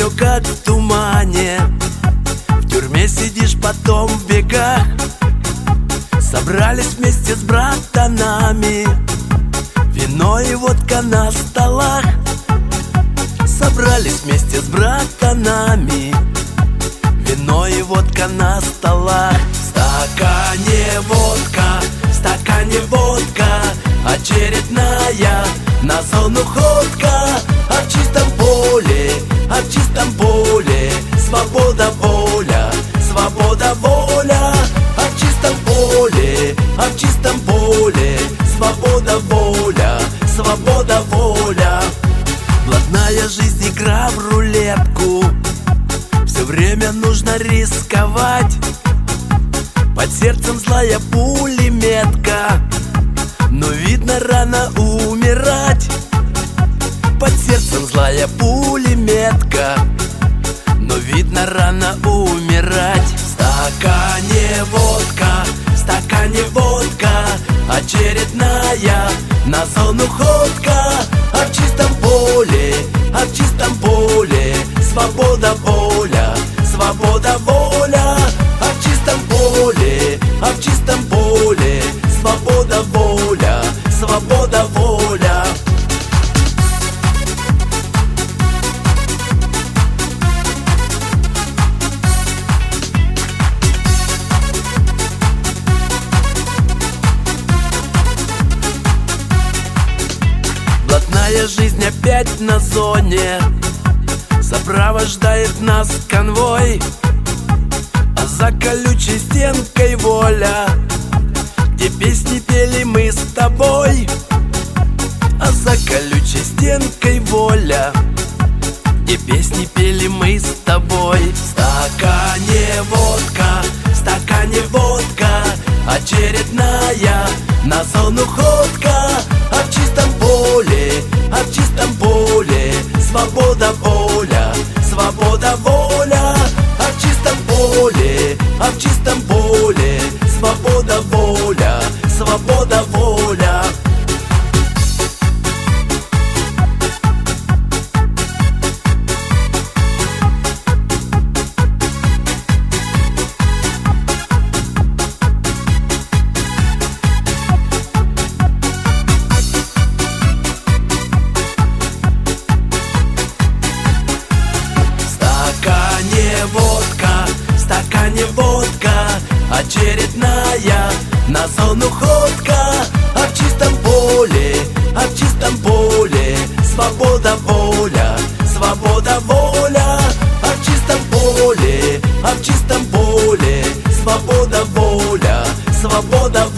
все как в тумане. В тюрьме сидишь, потом в бегах. Собрались вместе с братанами, вино и водка на столах. Собрались вместе с братанами, вино и водка на столах. В стакане водка, очередная на зону ходка. А в чистом поле свобода, воля, свобода, воля. А в чистом поле свобода, воля, свобода, воля. Блатная жизнь, игра в рулетку, все время нужно рисковать. Под сердцем злая пулеметка, но видно рано умирать. Под сердцем злая пулеметка, но видно рано умирать. В стакане водка, очередная на зону ходка. А в чистом поле свобода, воля, свобода, воля. А в чистом поле свобода, воля, свобода, воля. Блатная жизнь опять на зоне, сопровождает нас конвой. А за колючей стенкой воля, где песни пели мы с тобой. А за колючей стенкой воля, где песни пели мы с тобой. В стакане водка, очередная на зону ходка. А в чистом поле свобода, воля, свобода, воля. А в чистом поле свобода, воля, свобода, воля. В стакане водка, очередная на зону ходка. А в чистом поле свобода, воля, свобода, воля. А в чистом поле свобода, воля, свобода,